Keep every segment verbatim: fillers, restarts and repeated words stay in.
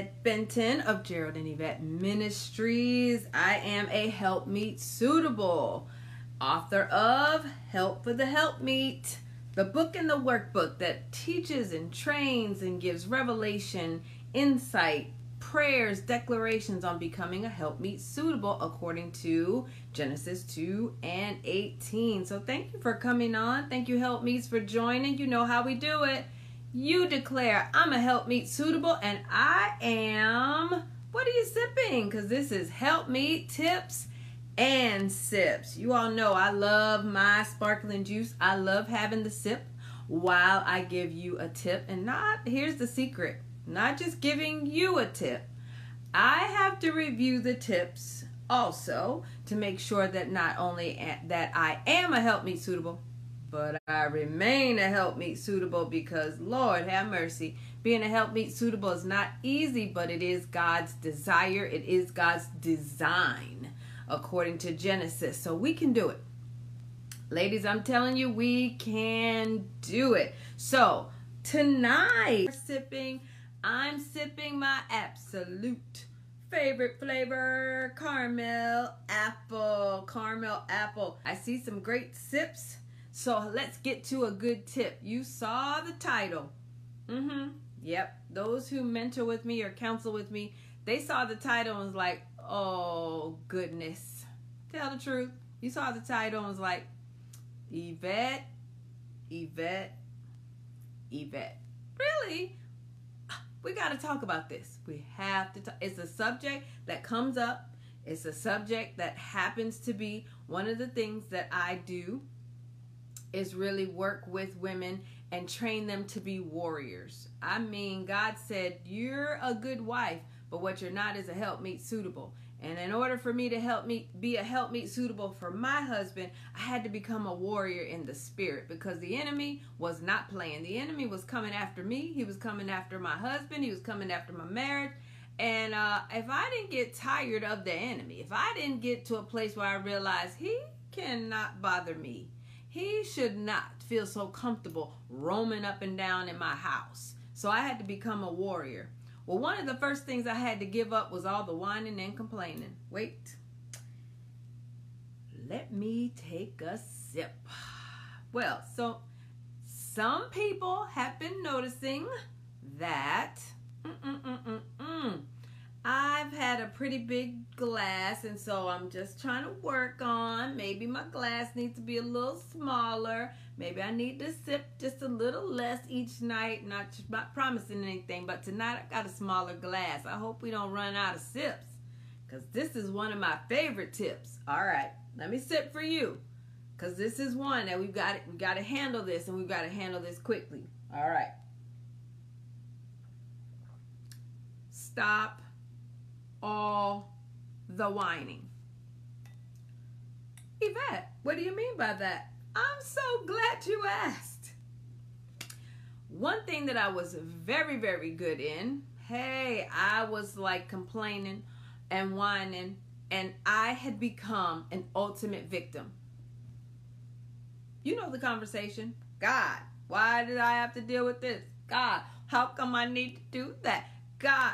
Yvette Benton of Gerald and Yvette Ministries. I am a Helpmeet Suitable, author of Help for the Helpmeet, the book and the workbook that teaches and trains and gives revelation, insight, prayers, declarations on becoming a Helpmeet Suitable according to Genesis two and eighteen. So thank you for coming on. Thank you, Helpmeets, for joining. You know how we do it. You declare, I'm a Helpmeet Suitable, and I am, what are you sipping? Because this is Helpmeet Tips and Sips. You all know I love my sparkling juice. I love having the sip while I give you a tip. And not, here's the secret, not just giving you a tip. I have to review the tips also to make sure that not only that I am a Helpmeet Suitable, but I remain a Helpmeet Suitable, because Lord have mercy, being a Helpmeet Suitable is not easy, but it is God's desire. It is God's design according to Genesis. So we can do it. Ladies, I'm telling you, we can do it. So tonight, sipping, I'm sipping my absolute favorite flavor, caramel apple, caramel apple. I see some great sips. So let's get to a good tip. You saw the title. Mm-hmm. Yep. Those who mentor with me or counsel with me, they saw the title and was like, oh, goodness. Tell the truth. You saw the title and was like, Yvette, Yvette, Yvette. Really? We got to talk about this. We have to talk. It's a subject that comes up. It's a subject that happens to be one of the things that I do, is really work with women and train them to be warriors. I mean, God said, you're a good wife, but what you're not is a Helpmeet Suitable. And in order for me to help me be a Helpmeet Suitable for my husband, I had to become a warrior in the spirit, because the enemy was not playing. The enemy was coming after me. He was coming after my husband. He was coming after my marriage. And uh, if I didn't get tired of the enemy, if I didn't get to a place where I realized he cannot bother me, he should not feel so comfortable roaming up and down in my house. So I had to become a warrior. Well, one of the first things I had to give up was all the whining and complaining. Wait. Let me take a sip. Well, so some people have been noticing that mm-mm-mm-mm-mm. I've had a pretty big glass, and so I'm just trying to work on, maybe my glass needs to be a little smaller. Maybe I need to sip just a little less each night. Not, not promising anything, but tonight I got a smaller glass. I hope we don't run out of sips, because this is one of my favorite tips. All right, let me sip for you, because this is one that we've got, we got to handle this, and we've got to handle this quickly. All right. Stop all the whining. Yvette, what do you mean by that? I'm so glad you asked. One thing that I was very, very good in, hey, I was like complaining and whining, and I had become an ultimate victim. You know the conversation. God, why did I have to deal with this? God, how come I need to do that? God.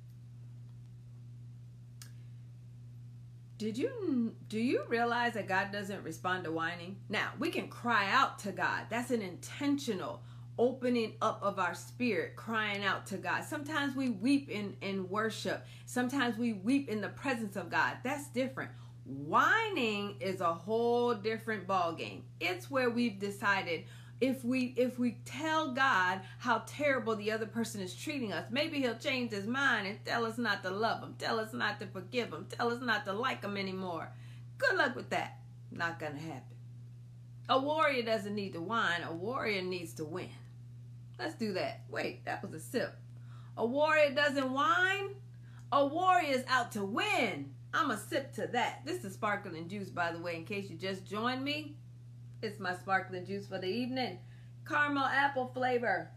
Did you, do you realize that God doesn't respond to whining? Now, we can cry out to God. That's an intentional opening up of our spirit, crying out to God. Sometimes we weep in, in worship. Sometimes we weep in the presence of God. That's different. Whining is a whole different ballgame. It's where we've decided, if we if we tell God how terrible the other person is treating us, maybe he'll change his mind and tell us not to love him, tell us not to forgive him, tell us not to like him anymore. Good luck with that. Not gonna happen. A warrior doesn't need to whine. A warrior needs to win. Let's do that. Wait, that was a sip. A warrior doesn't whine. A warrior is out to win. I'm a sip to that. This is sparkling juice, by the way, in case you just joined me. It's my sparkling juice for the evening. Caramel apple flavor.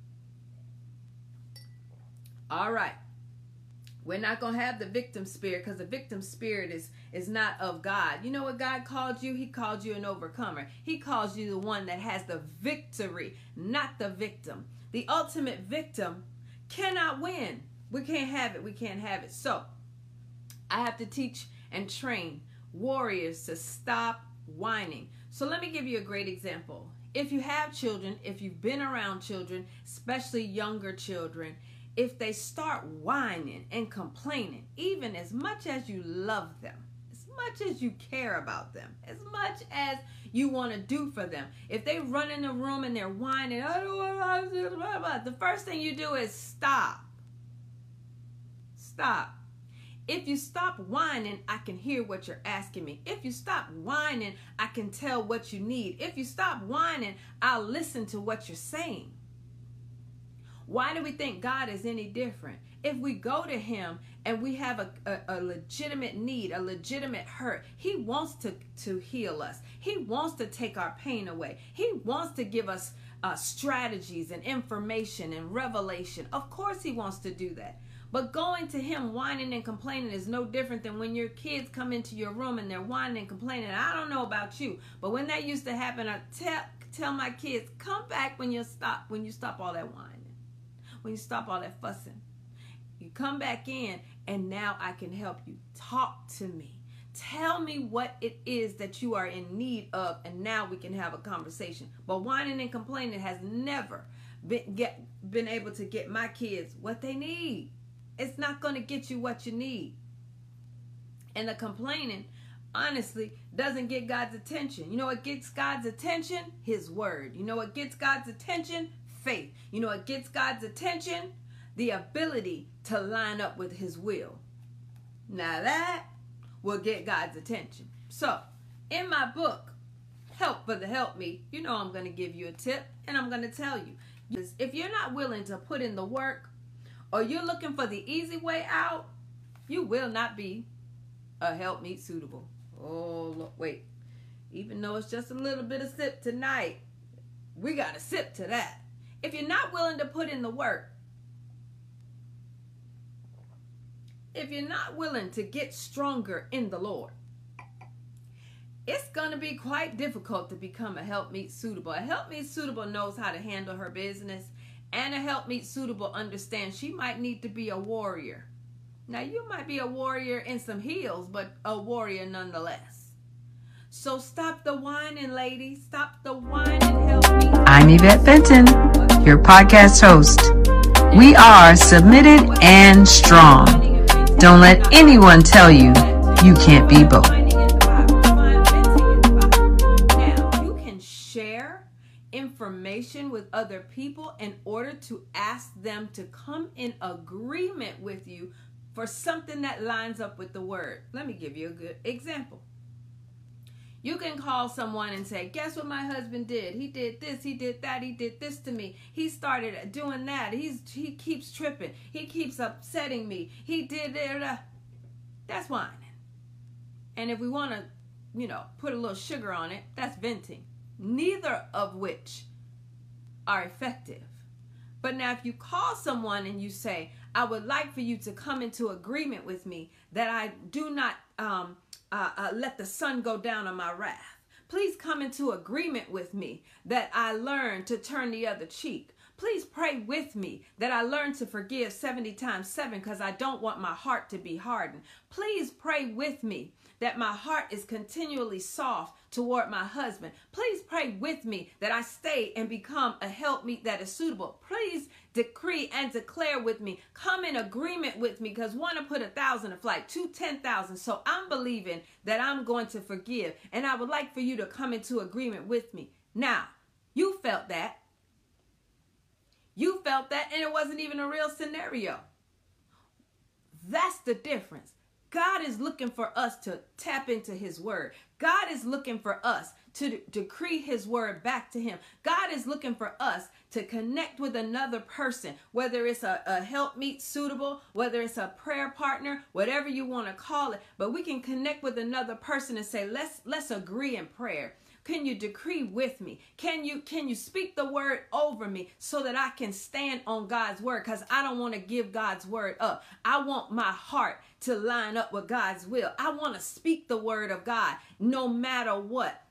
All right. We're not going to have the victim spirit, because the victim spirit is, is not of God. You know what God called you? He called you an overcomer. He calls you the one that has the victory, not the victim. The ultimate victim cannot win. We can't have it. We can't have it. So I have to teach and train warriors to stop whining. So let me give you a great example. If you have children, if you've been around children, especially younger children, if they start whining and complaining, even as much as you love them, as much as you care about them, as much as you want to do for them, if they run in the room and they're whining, the first thing you do is stop. Stop. If you stop whining, I can hear what you're asking me. If you stop whining, I can tell what you need. If you stop whining, I'll listen to what you're saying. Why do we think God is any different? If we go to him and we have a, a, a legitimate need, a legitimate hurt, he wants to, to heal us. He wants to take our pain away. He wants to give us uh, strategies and information and revelation. Of course he wants to do that. But going to him whining and complaining is no different than when your kids come into your room and they're whining and complaining. I don't know about you, but when that used to happen, I tell, tell my kids, come back when you stop, when you stop all that whining. When you stop all that fussing, you come back in and now I can help you. Talk to me. Tell me what it is that you are in need of, and now we can have a conversation. But whining and complaining has never been, get, been able to get my kids what they need. It's not going to get you what you need. And the complaining, honestly, doesn't get God's attention. You know what gets God's attention? His word. You know what gets God's attention? Faith. You know what gets God's attention? The ability to line up with his will. Now that will get God's attention. So, in my book, Help for the Help Me, you know I'm going to give you a tip, and I'm going to tell you. If you're not willing to put in the work, or you're looking for the easy way out, you will not be a helpmeet suitable. Oh, look, wait. Even though it's just a little bit of sip tonight, we got to sip to that. If you're not willing to put in the work, if you're not willing to get stronger in the Lord, it's going to be quite difficult to become a helpmeet suitable. A helpmeet suitable knows how to handle her business, and a helpmeet suitable understands she might need to be a warrior. Now, you might be a warrior in some heels, but a warrior nonetheless. So stop the whining, ladies. Stop the whining, help me. I'm Yvette Benton, your podcast host. We are submitted and strong. Don't let anyone tell you you can't be both. Now, you can share information with other people in order to ask them to come in agreement with you for something that lines up with the word. Let me give you a good example. You can call someone and say, guess what my husband did? He did this, he did that, he did this to me. He started doing that. He's He keeps tripping. He keeps upsetting me. He did it. That's whining. And if we want to, you know, put a little sugar on it, that's venting. Neither of which are effective. But now if you call someone and you say, I would like for you to come into agreement with me that I do not um, uh, uh, let the sun go down on my wrath. Please come into agreement with me that I learn to turn the other cheek. Please pray with me that I learn to forgive seventy times seven because I don't want my heart to be hardened. Please pray with me that my heart is continually soft toward my husband. Please pray with me that I stay and become a helpmeet that is suitable. Please decree and declare with me. Come in agreement with me, because one to put a thousand to flight, two, ten thousand. So I'm believing that I'm going to forgive, and I would like for you to come into agreement with me. Now, you felt that. You felt that, and it wasn't even a real scenario. That's the difference. God is looking for us to tap into his word. God is looking for us to de- decree his word back to him. God is looking for us to connect with another person, whether it's a, a helpmeet suitable, whether it's a prayer partner, whatever you want to call it. But we can connect with another person and say, let's let's agree in prayer. Can you decree with me? Can you can you speak the word over me so that I can stand on God's word? Because I don't want to give God's word up. I want my heart to line up with God's will. I want to speak the word of God no matter what.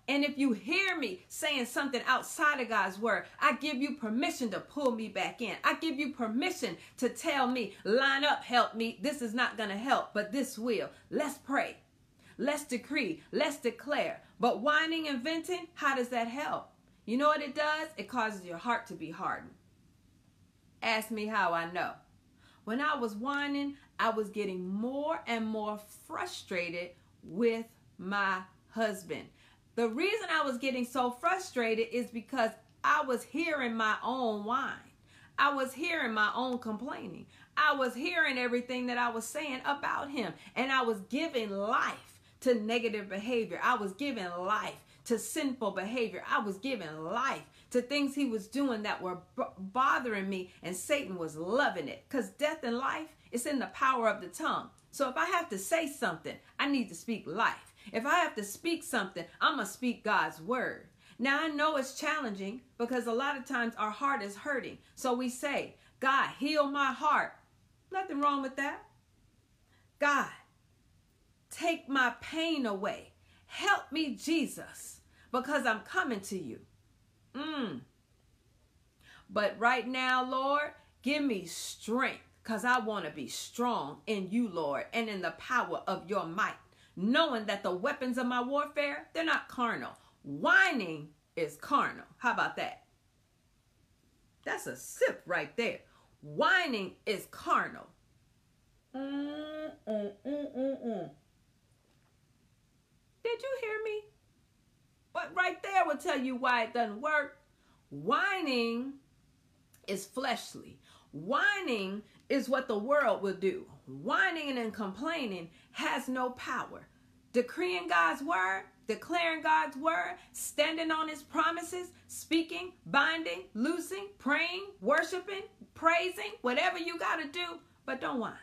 And if you hear me saying something outside of God's word, I give you permission to pull me back in. I give you permission to tell me, line up, help me. This is not going to help, but this will. Let's pray. Let's decree. Let's declare. But whining and venting, how does that help? You know what it does? It causes your heart to be hardened. Ask me how I know. When I was whining, I was getting more and more frustrated with my husband. The reason I was getting so frustrated is because I was hearing my own whine. I was hearing my own complaining. I was hearing everything that I was saying about him. And I was giving life to negative behavior. I was giving life to sinful behavior. I was giving life to things he was doing that were b- bothering me, and Satan was loving it. Because death and life, it's in the power of the tongue. So if I have to say something, I need to speak life. If I have to speak something, I'm going to speak God's word. Now I know it's challenging because a lot of times our heart is hurting. So we say, God, heal my heart. Nothing wrong with that. God, take my pain away. Help me, Jesus, because I'm coming to you. Mm. But right now, Lord, give me strength because I want to be strong in you, Lord, and in the power of your might, knowing that the weapons of my warfare, they're not carnal. Whining is carnal. How about that? That's a sip right there. Whining is carnal. Mm, mm, mm, mm, mm. Did you hear me? But right there will tell you why it doesn't work. Whining is fleshly. Whining is what the world will do. Whining and complaining has no power. Decreeing God's word, declaring God's word, standing on his promises, speaking, binding, loosing, praying, worshiping, praising, whatever you got to do, but don't whine.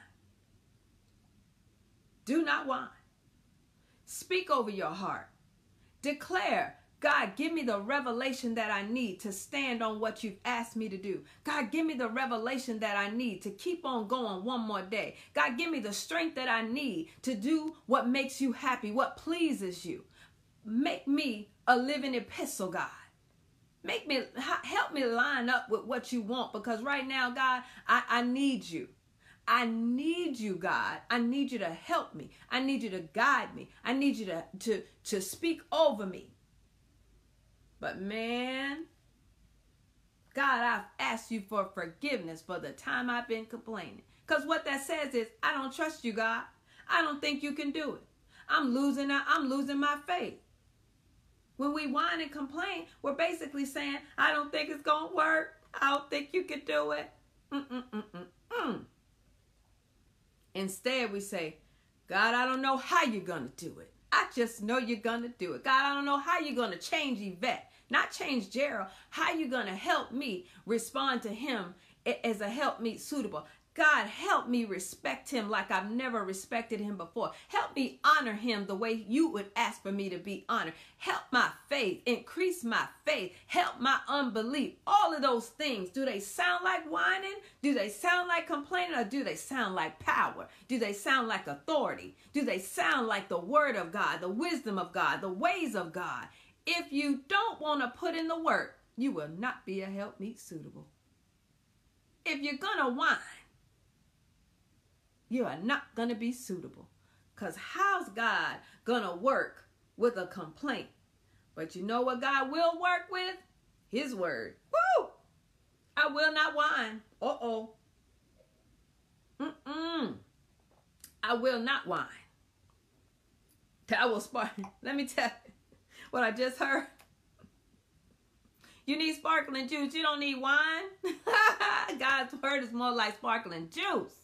Do not whine. Speak over your heart. Declare, God, give me the revelation that I need to stand on what you've asked me to do. God, give me the revelation that I need to keep on going one more day. God, give me the strength that I need to do what makes you happy, what pleases you. Make me a living epistle, God. Make me, help me line up with what you want, because right now, God, I, I need you. I need you, God. I need you to help me. I need you to guide me. I need you to, to, to speak over me. But man, God, I've asked you for forgiveness for the time I've been complaining. Because what that says is, I don't trust you, God. I don't think you can do it. I'm losing, I'm losing my faith. When we whine and complain, we're basically saying, I don't think it's going to work. I don't think you can do it. Mm-mm-mm-mm-mm. Instead, we say, God, I don't know how you're going to do it. I just know you're going to do it. God, I don't know how you're going to change Yvette, not change Gerald. How you going to help me respond to him as a helpmeet suitable. God, help me respect him like I've never respected him before. Help me honor him the way you would ask for me to be honored. Help my faith, increase my faith, help my unbelief. All of those things, do they sound like whining? Do they sound like complaining? Or do they sound like power? Do they sound like authority? Do they sound like the word of God, the wisdom of God, the ways of God? If you don't want to put in the work, you will not be a helpmeet suitable. If you're going to whine, you are not going to be suitable. Because how's God going to work with a complaint? But you know what God will work with? His word. Woo! I will not whine. Uh-oh. Mm-mm. I will not whine. That will spark. Let me tell you what I just heard. You need sparkling juice. You don't need wine. God's word is more like sparkling juice.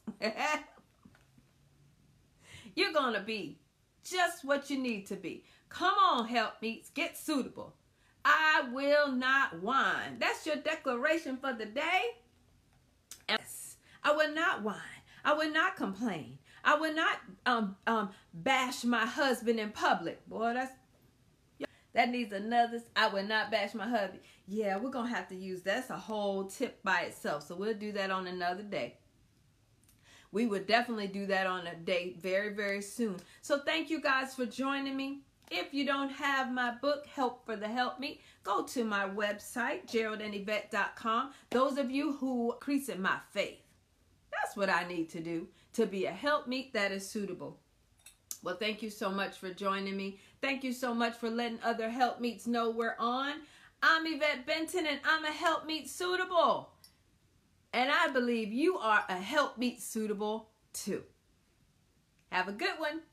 You're going to be just what you need to be. Come on, helpmeets, get suitable. I will not whine. That's your declaration for the day. Yes, I will not whine. I will not complain. I will not um, um, bash my husband in public. Boy, that's that needs another. I will not bash my hubby. Yeah, we're going to have to use that. That's a whole tip by itself. So we'll do that on another day. We would definitely do that on a date very, very soon. So thank you guys for joining me. If you don't have my book, Help for the Helpmeet, go to my website, gerald and yvette dot com. Those of you who increase in my faith, that's what I need to do to be a helpmeet that is suitable. Well, thank you so much for joining me. Thank you so much for letting other helpmeets know we're on. I'm Yvette Benton, and I'm a helpmeet suitable. And I believe you are a helpmeet suitable too. Have a good one.